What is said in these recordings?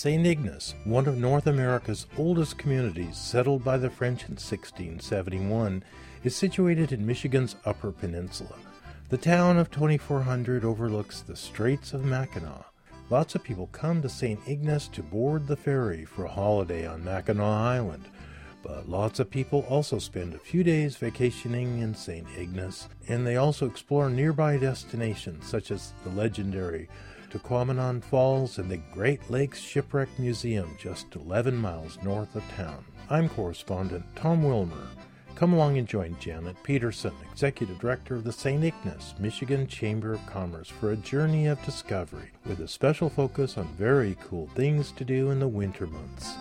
St. Ignace, one of North America's oldest communities settled by the French in 1671, is situated in Michigan's Upper Peninsula. The town of 2,400 overlooks the Straits of Mackinac. Lots of people come to St. Ignace to board the ferry for a holiday on Mackinac Island. But lots of people also spend a few days vacationing in St. Ignace, and they also explore nearby destinations such as the legendary Tahquamenon Falls and the Great Lakes Shipwreck Museum just 11 miles north of town. I'm correspondent Tom Wilmer. Come along and join Janet Peterson, Executive Director of the St. Ignace, Michigan Chamber of Commerce, for a journey of discovery with a special focus on very cool things to do in the winter months.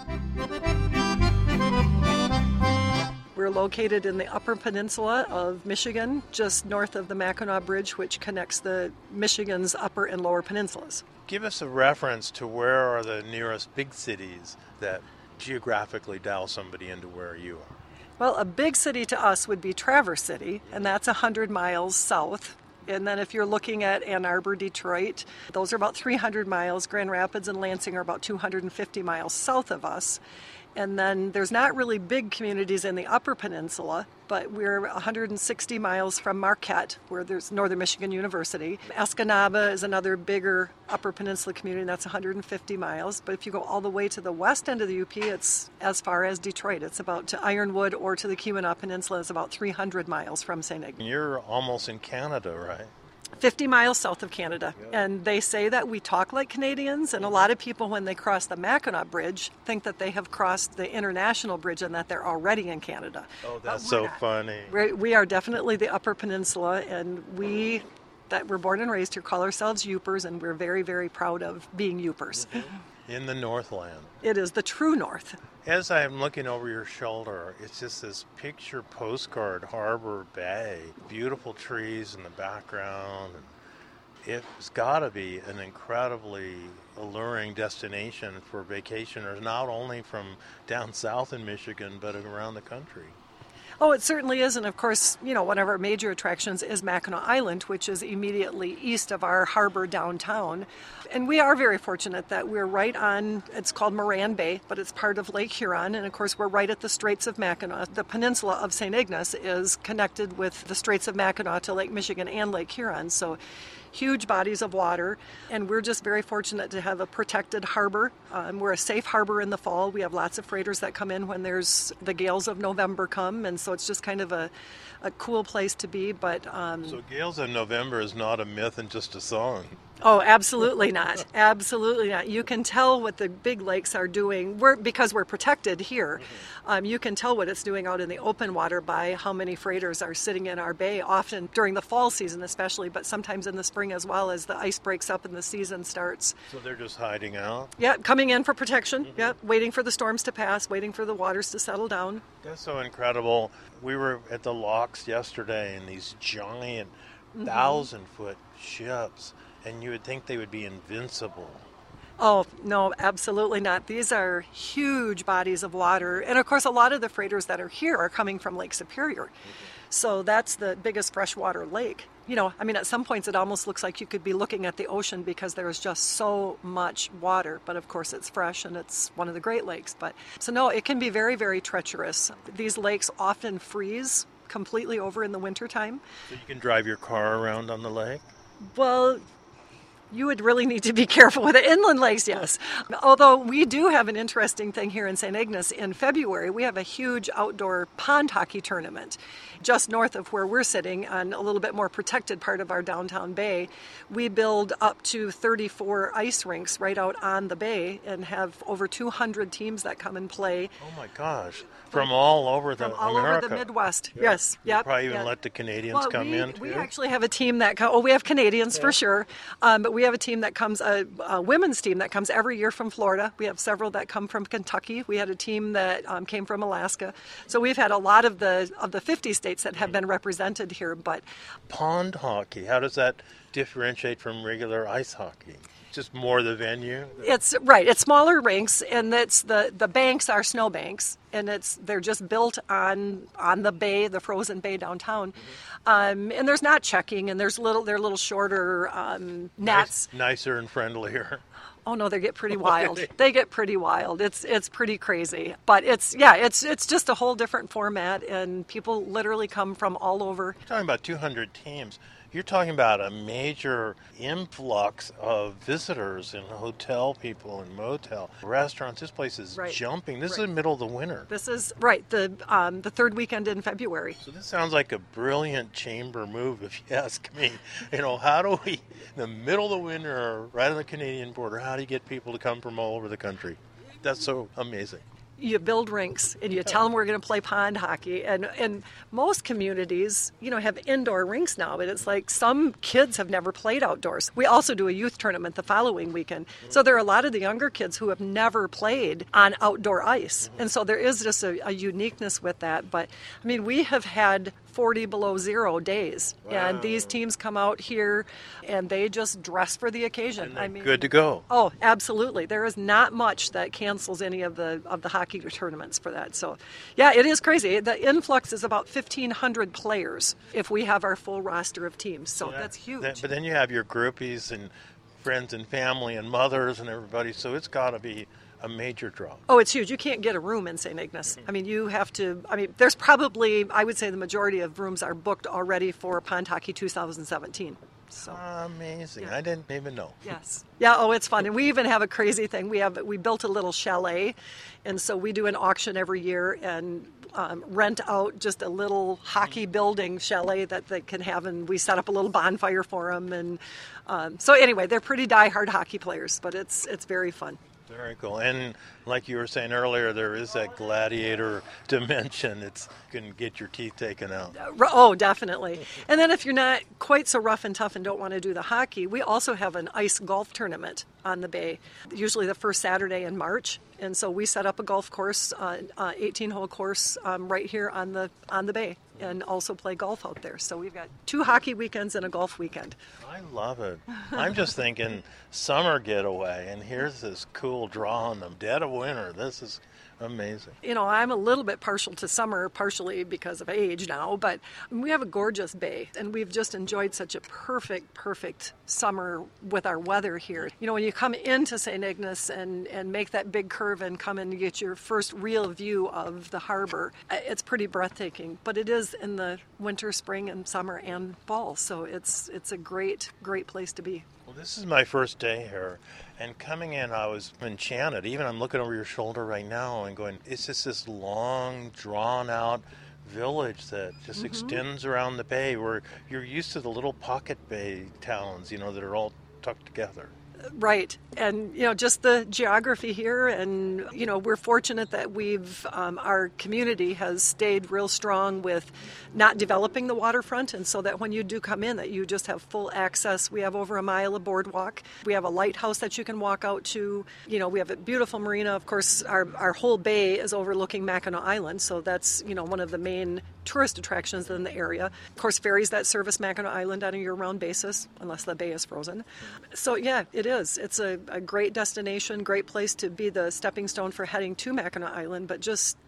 We're located in the Upper Peninsula of Michigan, just north of the Mackinac Bridge, which connects the Michigan's Upper and Lower Peninsulas. Give us a reference to where are the nearest big cities that geographically dial somebody into where you are. Well, a big city to us would be Traverse City, and that's 100 miles south. And then if you're looking at Ann Arbor, Detroit, those are about 300 miles. Grand Rapids and Lansing are about 250 miles south of us. And then there's not really big communities in the Upper Peninsula, but we're 160 miles from Marquette, where there's Northern Michigan University. Escanaba is another bigger Upper Peninsula community, and that's 150 miles. But if you go all the way to the west end of the UP, it's as far as Detroit. It's about to Ironwood or to the Keweenaw Peninsula. It's about 300 miles from St. Ignace. You're almost in Canada, right? 50 miles south of Canada. Yep. And they say that we talk like Canadians, and a lot of people, when they cross the Mackinac Bridge, think that they have crossed the international bridge and that they're already in Canada. Oh, that's so funny. We are definitely the Upper Peninsula, and we that were born and raised here call ourselves Yoopers, and we're very, very proud of being Yoopers. In the Northland. It is the true North. As I'm looking over your shoulder, it's just this picture postcard Harbor Bay. Beautiful trees in the background. It's got to be an incredibly alluring destination for vacationers, not only from down south in Michigan, but around the country. Oh, it certainly is. And of course, one of our major attractions is Mackinac Island, which is immediately east of our harbor downtown. And we are very fortunate that we're right on, it's called Moran Bay, but it's part of Lake Huron. And of course, we're right at the Straits of Mackinac. The peninsula of St. Ignace is connected with the Straits of Mackinac to Lake Michigan and Lake Huron. So huge bodies of water, and we're just very fortunate to have a protected harbor. We're a safe harbor in the fall. We have lots of freighters that come in when there's the gales of November come, and so it's just kind of a cool place to be. But so gales of November is not a myth and just a song. Oh, absolutely not. Absolutely not. You can tell what the big lakes are doing. Because we're protected here, you can tell what it's doing out in the open water by how many freighters are sitting in our bay, often during the fall season especially, but sometimes in the spring as well as the ice breaks up and the season starts. So they're just hiding out? Yeah, coming in for protection. Yeah, waiting for the storms to pass, waiting for the waters to settle down. That's so incredible. We were at the locks yesterday, and these giant 1,000-foot ships, and you would think they would be invincible. Oh, no, absolutely not. These are huge bodies of water. And of course, a lot of the freighters that are here are coming from Lake Superior. So that's the biggest freshwater lake. At some points it almost looks like you could be looking at the ocean because there's just so much water. But of course it's fresh and it's one of the Great Lakes. So no, it can be very, very treacherous. These lakes often freeze completely over in the wintertime. So you can drive your car around on the lake? Well, you would really need to be careful with it. Inland lakes, yes. Although we do have an interesting thing here in St. Ignace. In February, we have a huge outdoor pond hockey tournament just north of where we're sitting on a little bit more protected part of our downtown bay. We build up to 34 ice rinks right out on the bay and have over 200 teams that come and play. Oh my gosh. From all over the over the Midwest. Yeah. Yes. Yep. Probably even let the Canadians come in too. We actually have a team that we have Canadians for sure. But we have a team that comes, a women's team that comes every year from Florida. We have several that come from Kentucky. We had a team that came from Alaska. So we've had a lot of the 50 states that have been represented here. But pond hockey, how does that differentiate from regular ice hockey? Just more the venue? It's right. It's smaller rinks, and it's the banks are snow banks, and they're just built on the bay, the frozen bay downtown. And there's not checking, and they're a little shorter nets. Nicer and friendlier. Oh no, they get pretty wild. They get pretty wild. It's pretty crazy. But it's just a whole different format, and people literally come from all over. You're talking about 200 teams. You're talking about a major influx of visitors and hotel people and motel restaurants. This place is jumping. This is the middle of the winter. This is right, the third weekend in February. So this sounds like a brilliant chamber move, if you ask me. How do we, in the middle of the winter, right on the Canadian border, how do you get people to come from all over the country? That's so amazing. You build rinks and you tell them we're going to play pond hockey, and most communities have indoor rinks now, but it's like some kids have never played outdoors. We also do a youth tournament the following weekend, so there are a lot of the younger kids who have never played on outdoor ice, and so there is just a uniqueness with that. But I mean, we have had 40 below zero days. Wow. And these teams come out here and they just dress for the occasion. And good to go. Oh, absolutely. There is not much that cancels any of the hockey tournaments for that. So, yeah, it is crazy. The influx is about 1,500 players if we have our full roster of teams. So that's huge. But then you have your groupies and friends and family and mothers and everybody. So it's got to be a major draw. Oh, it's huge. You can't get a room in St. Ignace. I mean, there's probably, I would say the majority of rooms are booked already for Pond Hockey 2017. So amazing. Yeah. I didn't even know. Yes. Yeah, oh, it's fun. And we even have a crazy thing. We built a little chalet, and so we do an auction every year and rent out just a little hockey building chalet that they can have, and we set up a little bonfire for them. And so anyway, they're pretty diehard hockey players, but it's very fun. Very cool. And like you were saying earlier, there is that gladiator dimension. You can get your teeth taken out. Oh, definitely. And then if you're not quite so rough and tough and don't want to do the hockey, we also have an ice golf tournament on the bay, usually the first Saturday in March. And so we set up a golf course, 18-hole course right here on the bay, and also play golf out there. So we've got 2 hockey weekends and a golf weekend. I love it. I'm just thinking summer getaway, and here's this cool draw in the dead of winter. This is amazing. I'm a little bit partial to summer, partially because of age now, but we have a gorgeous bay, and we've just enjoyed such a perfect summer with our weather here. When you come into St. Ignace and make that big curve and come and get your first real view of the harbor, it's pretty breathtaking, but it is in the winter, spring, and summer and fall, so it's a great place to be. Well, this is my first day here, and coming in, I was enchanted. Even I'm looking over your shoulder right now and going, it's just this long, drawn-out village that just extends around the bay, where you're used to the little pocket bay towns, that are all tucked together. Right. And, just the geography here, and, we're fortunate that our community has stayed real strong with not developing the waterfront, and so that when you do come in, that you just have full access. We have over a mile of boardwalk. We have a lighthouse that you can walk out to. We have a beautiful marina. Of course, our whole bay is overlooking Mackinac Island, so that's, one of the main tourist attractions in the area. Of course, ferries that service Mackinac Island on a year-round basis, unless the bay is frozen. So, yeah, it is. It's a great destination, great place to be the stepping stone for heading to Mackinac Island, but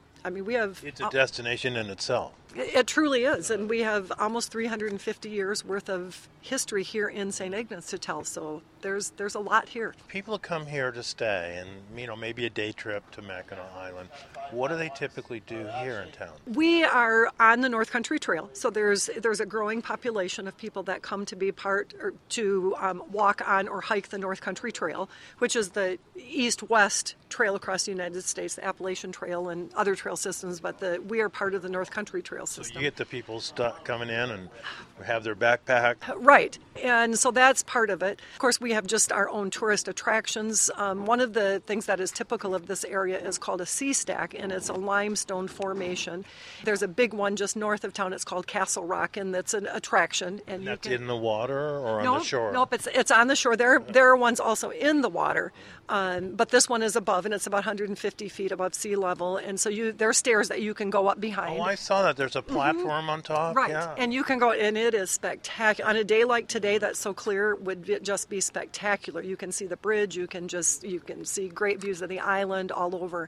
we have... It's a destination in itself. It truly is, and we have almost 350 years worth of history here in St. Ignace to tell, so there's a lot here. People come here to stay and, maybe a day trip to Mackinac Island. What do they typically do here in town? We are on the North Country Trail, so there's a growing population of people that come to be part or to walk on or hike the North Country Trail, which is the east-west trail across the United States, the Appalachian Trail and other trail systems, but we are part of the North Country Trail system. So you get the people coming in and have their backpack? Right, and so that's part of it. Of course, we have just our own tourist attractions. One of the things that is typical of this area is called a sea stack, and it's a limestone formation. There's a big one just north of town. It's called Castle Rock, and that's an attraction. And that's in the water or on the shore? Nope, it's on the shore. There are ones also in the water, but this one is above above, and it's about 150 feet above sea level. And so there are stairs that you can go up behind. Oh, I saw that. There's a platform on top. Right, Yeah. and you can go, and it is spectacular. On a day like today, that's so clear, would just be spectacular. You can see the bridge. You can see great views of the island all over.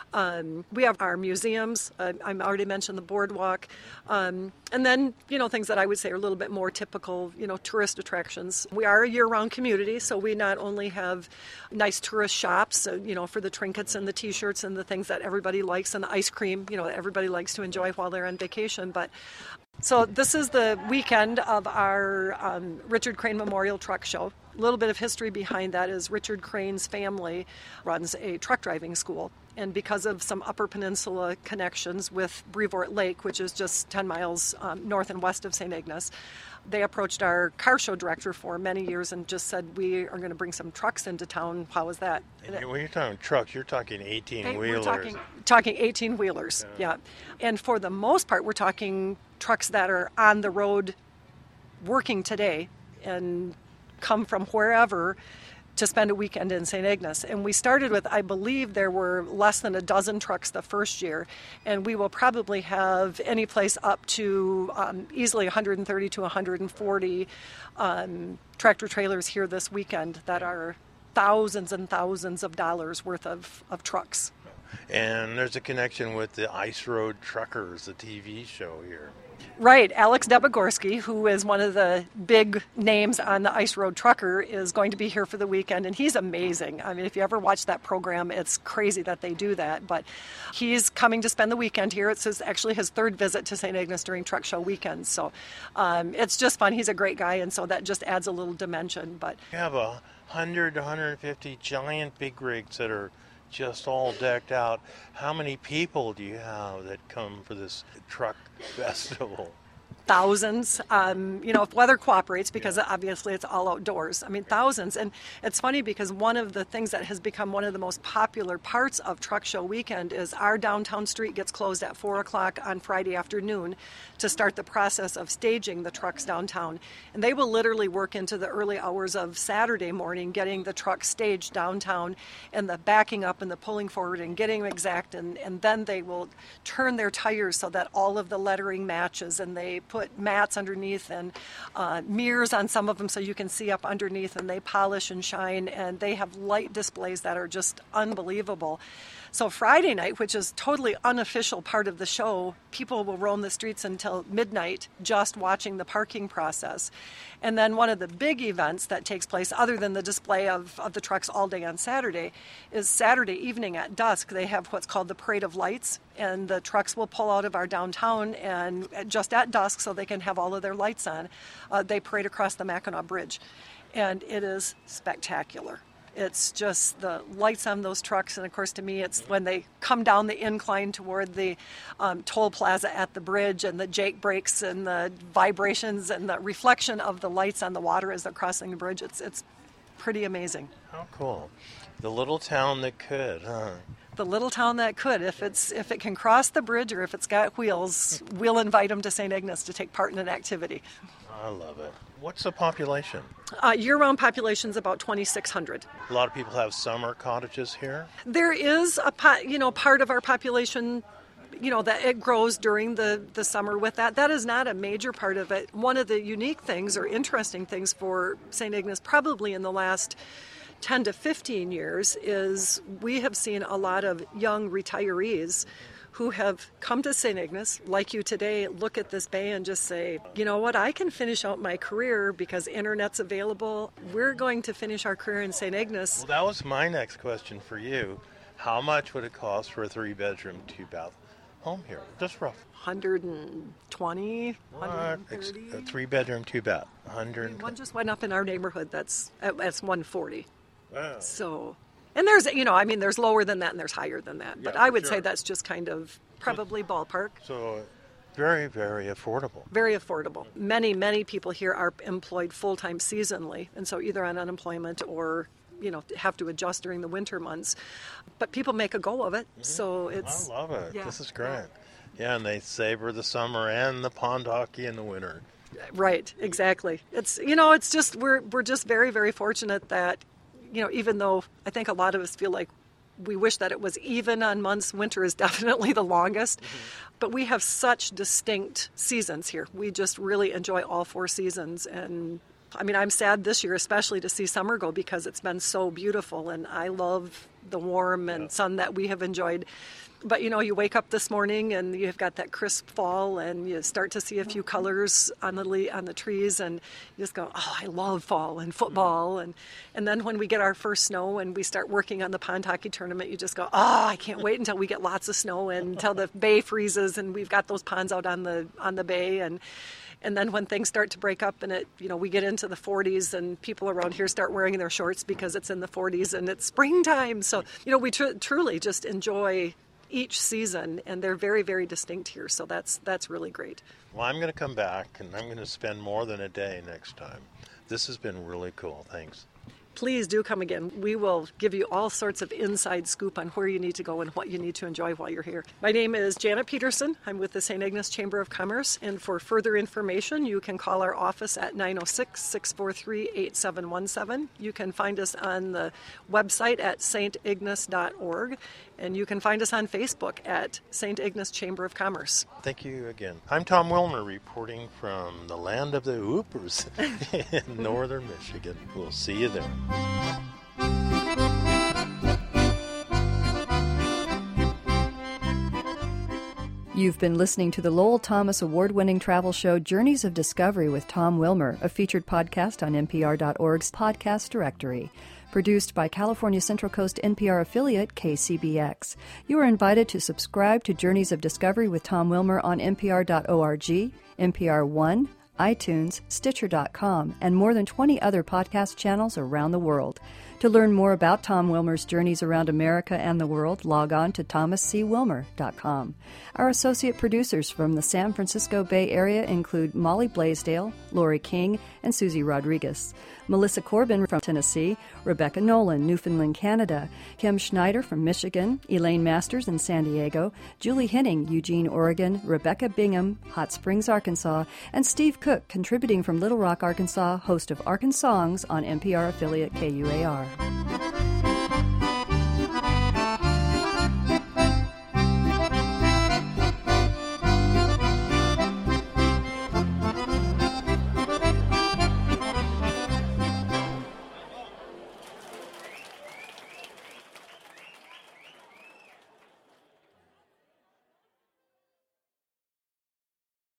We have our museums. I already mentioned the boardwalk. And then, things that I would say are a little bit more typical, tourist attractions. We are a year-round community, so we not only have nice tourist shops, for the trinkets and the T-shirts and the things that everybody likes, and the ice cream, that everybody likes to enjoy while they're on vacation. But so this is the weekend of our Richard Crane Memorial Truck Show. A little bit of history behind that is Richard Crane's family runs a truck driving school. And because of some Upper Peninsula connections with Brevoort Lake, which is just 10 miles north and west of St. Ignace, they approached our car show director for many years and just said, we are going to bring some trucks into town. How is that? And when you're talking trucks, you're talking 18-wheelers. We're talking 18-wheelers, yeah. And for the most part, we're talking trucks that are on the road working today and come from wherever to spend a weekend in St. Ignace. And we started with, I believe there were less than a dozen trucks the first year, and we will probably have any place up to easily 130 to 140 tractor trailers here this weekend that are thousands and thousands of dollars worth of trucks. And there's a connection with the Ice Road Truckers, the TV show here. Right. Alex Debogorski, who is one of the big names on the Ice Road Trucker, is going to be here for the weekend, and he's amazing. I mean, if you ever watch that program, it's crazy that they do that, but he's coming to spend the weekend here. It's actually his third visit to St. Ignace during Truck Show weekends, so it's just fun. He's a great guy, and so that just adds a little dimension. But you have 100 to 150 giant big rigs that are just all decked out. How many people do you have that come for this truck festival? Thousands, if weather cooperates, because obviously it's all outdoors. I mean, thousands. And it's funny because one of the things that has become one of the most popular parts of Truck Show weekend is our downtown street gets closed at 4 o'clock on Friday afternoon to start the process of staging the trucks downtown. And they will literally work into the early hours of Saturday morning getting the trucks staged downtown and the backing up and the pulling forward and getting them exact. And then they will turn their tires so that all of the lettering matches, and they put mats underneath and mirrors on some of them so you can see up underneath, and they polish and shine, and they have light displays that are just unbelievable. So Friday night, which is totally unofficial part of the show, people will roam the streets until midnight just watching the parking process. And then one of the big events that takes place, other than the display of the trucks all day on Saturday, is Saturday evening at dusk. They have what's called the Parade of Lights, and the trucks will pull out of our downtown and just at dusk so they can have all of their lights on. They parade across the Mackinac Bridge, and it is spectacular. It's just the lights on those trucks, and of course to me it's when they come down the incline toward the toll plaza at the bridge, and the Jake brakes and the vibrations and the reflection of the lights on the water as they're crossing the bridge. It's pretty amazing. How cool. The little town that could, huh? The little town that could. If it can cross the bridge or if it's got wheels, we'll invite them to St. Ignace to take part in an activity. I love it. What's the population? Year-round population is about 2,600. A lot of people have summer cottages here. There is a part of our population, that it grows during the summer with that. That is not a major part of it. One of the unique things or interesting things for St. Ignace probably in the last 10 to 15 years is we have seen a lot of young retirees who have come to St. Ignace, like you today, look at this bay and just say, you know what, I can finish out my career because internet's available. We're going to finish our career in St. Ignace. Well, that was my next question for you. How much would it cost for a 3-bedroom, 2-bath home here? Just rough. 120, 130. A 3-bedroom, 2-bath. 100. One just went up in our neighborhood. That's 140. Wow. So... And there's, there's lower than that and there's higher than that. But I would say that's just kind of probably ballpark. So very, very affordable. Very affordable. Many, many people here are employed full-time seasonally. And so either on unemployment or, have to adjust during the winter months. But people make a go of it. Mm-hmm. So it's... I love it. Yeah. This is great. Yeah, and they savor the summer and the pond hockey in the winter. Right, exactly. It's, it's just, we're just very, very fortunate that, even though I think a lot of us feel like We wish that it was even on months. Winter is definitely the longest. But we have such distinct seasons here. We just really enjoy all 4 seasons. And I mean, I'm sad this year especially to see summer go because it's been so beautiful. And I love the warm and sun that we have enjoyed. But, you know, you wake up this morning and you've got that crisp fall and you start to see a few colors on the trees and you just go, oh, I love fall and football. And then when we get our first snow and we start working on the pond hockey tournament, you just go, oh, I can't wait until we get lots of snow and until the bay freezes and we've got those ponds out on the bay. And then when things start to break up and we get into the 40s and people around here start wearing their shorts because it's in the 40s and it's springtime. So, we truly just enjoy each season, and they're very, very distinct here. So that's really great. Well, I'm going to come back, and I'm going to spend more than a day next time. This has been really cool. Thanks. Please do come again. We will give you all sorts of inside scoop on where you need to go and what you need to enjoy while you're here. My name is Janet Peterson. I'm with the St. Ignace Chamber of Commerce, and for further information, you can call our office at 906-643-8717. You can find us on the website at saintignace.org, and you can find us on Facebook at St. Ignace Chamber of Commerce. Thank you again. I'm Tom Wilmer reporting from the land of the Hoopers in northern Michigan. We'll see you there. You've been listening to the Lowell Thomas award-winning travel show Journeys of Discovery with Tom Wilmer, a featured podcast on NPR.org's podcast directory. Produced by California Central Coast NPR affiliate KCBX. You are invited to subscribe to Journeys of Discovery with Tom Wilmer on NPR.org, NPR One, iTunes, Stitcher.com, and more than 20 other podcast channels around the world. To learn more about Tom Wilmer's journeys around America and the world, log on to thomascwilmer.com. Our associate producers from the San Francisco Bay Area include Molly Blaisdell, Lori King, and Susie Rodriguez. Melissa Corbin from Tennessee, Rebecca Nolan, Newfoundland, Canada, Kim Schneider from Michigan, Elaine Masters in San Diego, Julie Henning, Eugene, Oregon, Rebecca Bingham, Hot Springs, Arkansas, and Steve Cook, contributing from Little Rock, Arkansas, host of Arkansongs on NPR affiliate KUAR.